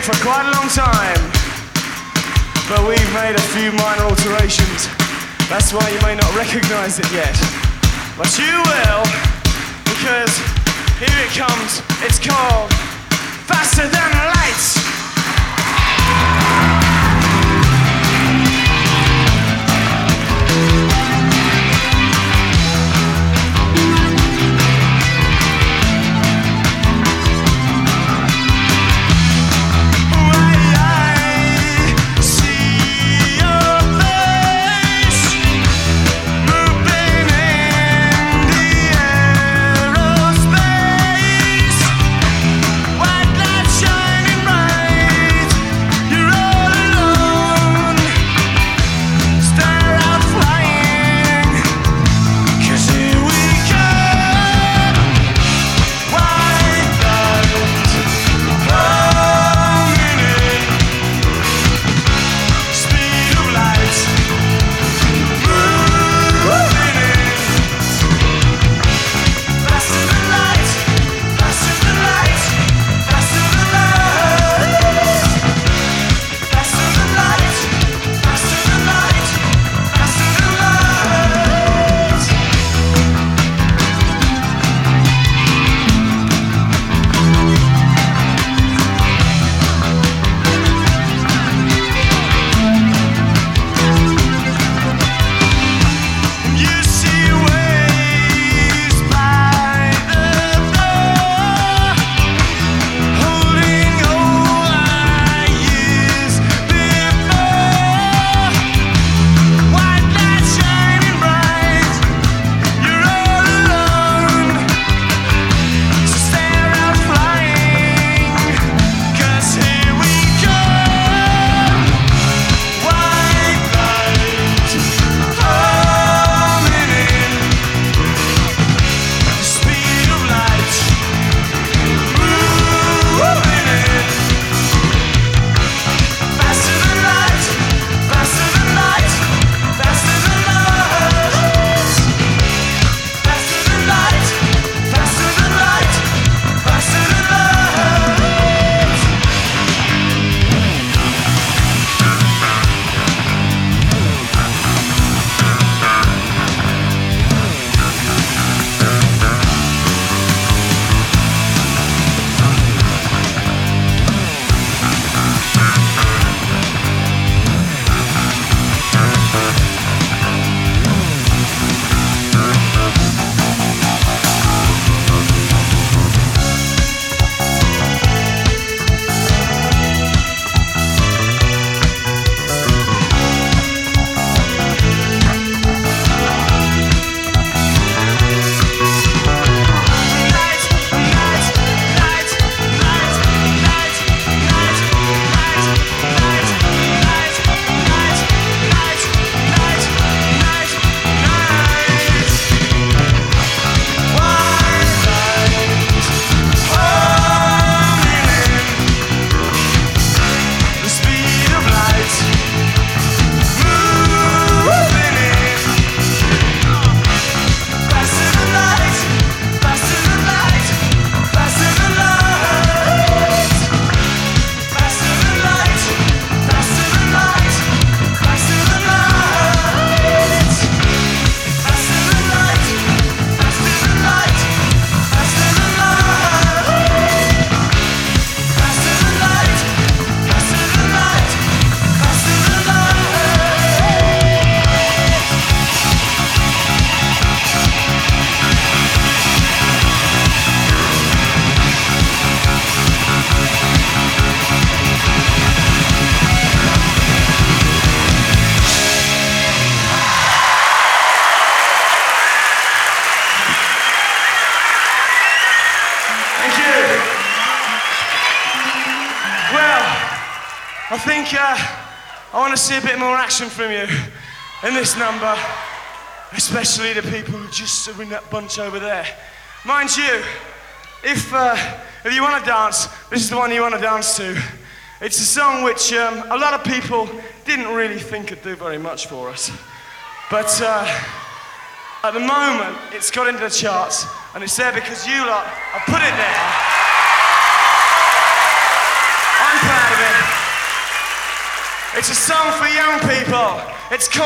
for quite a long time, but we've made a few minor alterations. That's why you may not recognize it yet, but you will, because here it comes. It's called Faster Than Lights. I think I want to see a bit more action from you in this number, especially the people who just are in that bunch over there. Mind you, if you want to dance, this is the one you want to dance to. It's a song which a lot of people didn't really think could do very much for us. But at the moment, it's got into the charts, and it's there because you lot have put it there. I'm proud of it. It's a song for young people. It's called